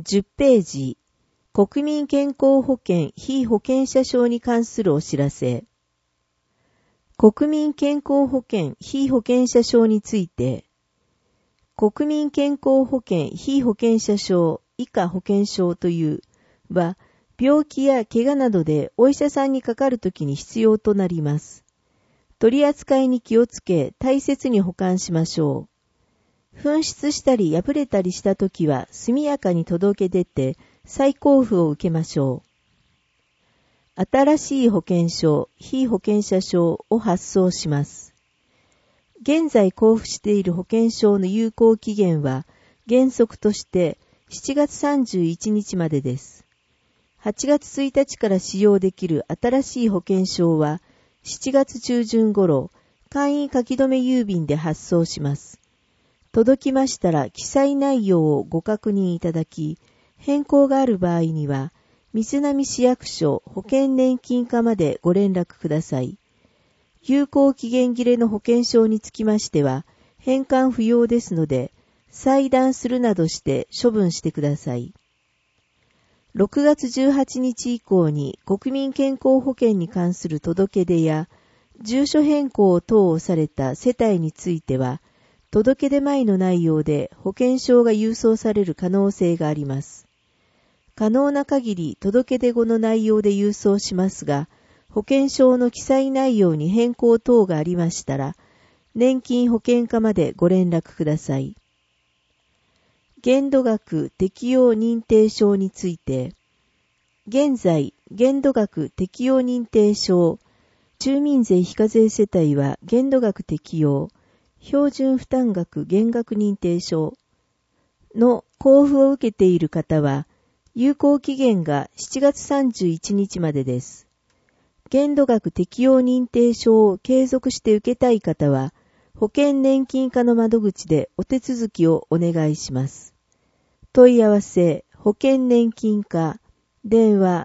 10ページ、国民健康保険被保険者証に関するお知らせ。国民健康保険被保険者証について、国民健康保険被保険者証以下保険証というは、病気や怪我などでお医者さんにかかるときに必要となります。取り扱いに気をつけ大切に保管しましょう。紛失したり破れたりしたときは速やかに届け出て再交付を受けましょう。新しい保険証、被保険者証を発送します。現在交付している保険証の有効期限は原則として7月31日までです。8月1日から使用できる新しい保険証は7月中旬頃、簡易書き留め郵便で発送します。届きましたら記載内容をご確認いただき、変更がある場合には、水波市役所保険年金課までご連絡ください。有効期限切れの保険証につきましては、返還不要ですので、裁断するなどして処分してください。6月18日以降に国民健康保険に関する届け出や、住所変更等をされた世帯については、届け出前の内容で保険証が郵送される可能性があります。可能な限り届け出後の内容で郵送しますが、保険証の記載内容に変更等がありましたら、年金保険課までご連絡ください。限度額適用認定証について、現在、限度額適用認定証、住民税非課税世帯は限度額適用、標準負担額減額認定証の交付を受けている方は、有効期限が7月31日までです。限度額適用認定証を継続して受けたい方は、保険年金課の窓口でお手続きをお願いします。問い合わせ、保険年金課、電話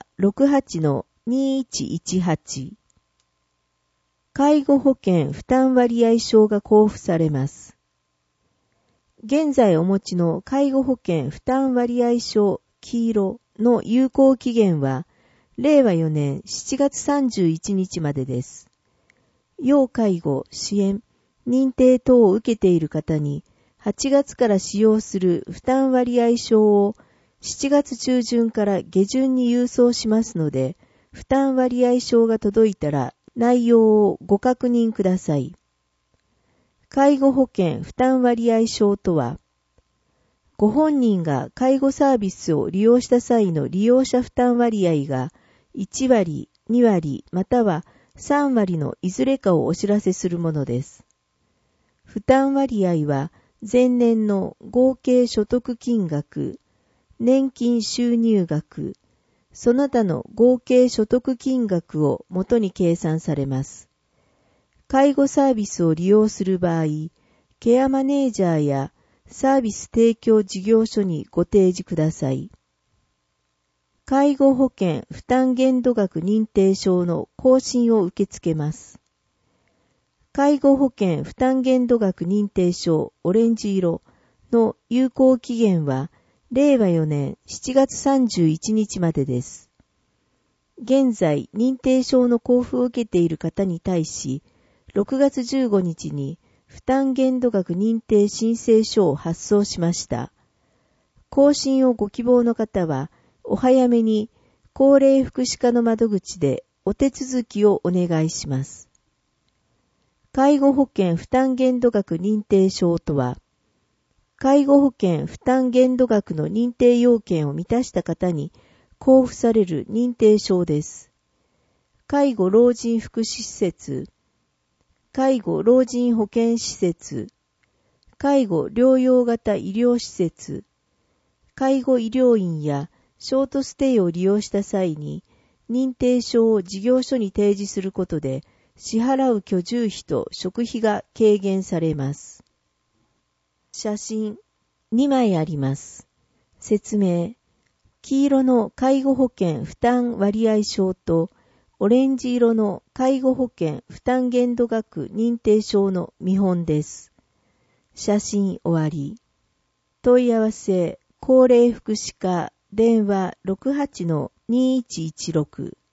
68-2118。介護保険負担割合証が交付されます。現在お持ちの介護保険負担割合証黄色の有効期限は、令和4年7月31日までです。要介護、支援、認定等を受けている方に、8月から使用する負担割合証を7月中旬から下旬に郵送しますので、負担割合証が届いたら内容をご確認ください。介護保険負担割合証とは、ご本人が介護サービスを利用した際の利用者負担割合が1割、2割、または3割のいずれかをお知らせするものです。負担割合は前年の合計所得金額、年金収入額、その他の合計所得金額をもとに計算されます。介護サービスを利用する場合、ケアマネージャーやサービス提供事業所にご提示ください。介護保険負担限度額認定証の更新を受け付けます。介護保険負担限度額認定証オレンジ色の有効期限は令和4年7月31日までです。現在、認定証の交付を受けている方に対し、6月15日に負担限度額認定申請書を発送しました。更新をご希望の方は、お早めに高齢福祉課の窓口でお手続きをお願いします。介護保険負担限度額認定証とは、介護保険負担限度額の認定要件を満たした方に交付される認定証です。介護老人福祉施設、介護老人保健施設、介護療養型医療施設、介護医療院やショートステイを利用した際に認定証を事業所に提示することで支払う居住費と食費が軽減されます。写真2枚あります。説明。黄色の介護保険負担割合証とオレンジ色の介護保険負担限度額認定証の見本です。写真終わり。問い合わせ高齢福祉課電話 68-2116